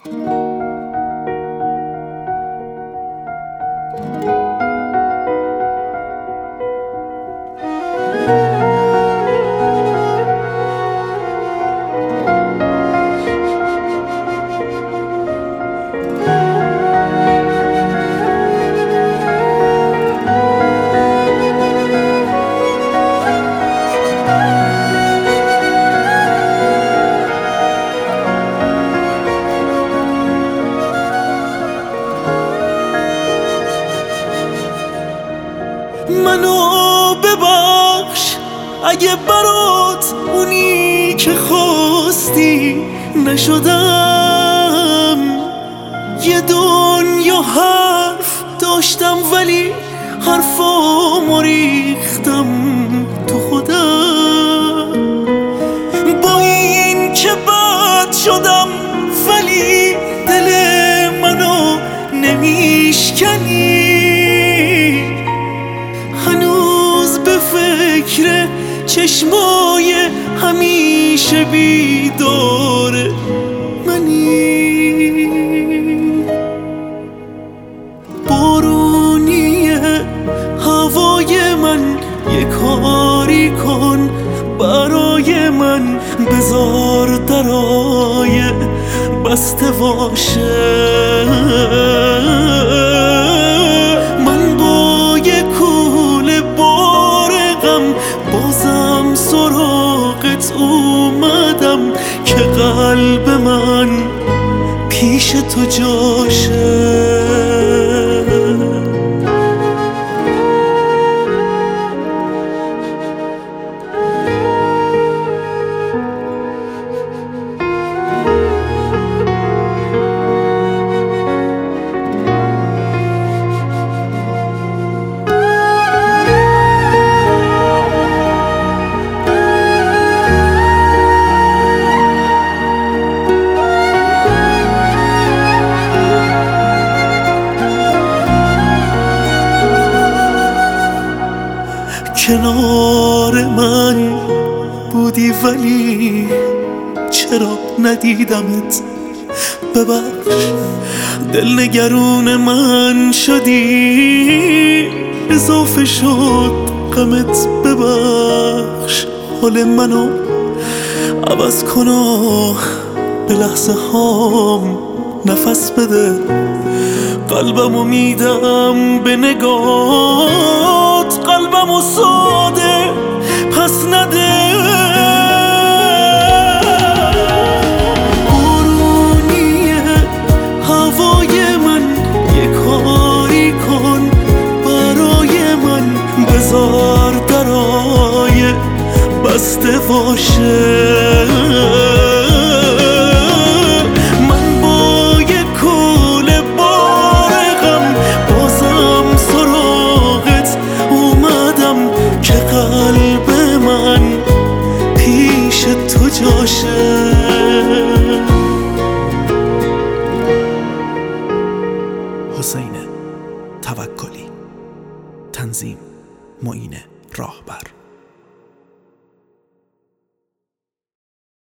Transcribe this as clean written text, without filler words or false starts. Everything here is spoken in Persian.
منو ببخش اگه برات اونی که خواستی نشدم. یه دنیا حرف داشتم ولی حرفامو ریختم تو خودم. با این که بد شدم ولی دل منو نمیشکنی. هنوز به فکر چشمای همیشه بیدار منی. بارونیه هوای من، یه کاری کن برای من. بذار درای بسته باشه. من با یه کوله بار غم بازم سراغت اومدم که قلب من پیش تو جاشه. کنار من بودی ولی چرا ندیدمت؟ ببخش دلنگرون من شدی، اضافه شد غمت. ببخش حال منو عوض کن و به لحظه هام نفس بده. قلبمو میدم به نگات، قلبمو ساده پس نده. بارونیه هوای من، یه کاری کن برای من. بذار درای بسته باشه. قلب من پیش تو جاشه. حسین توکلی، تنظیم معین راهبر.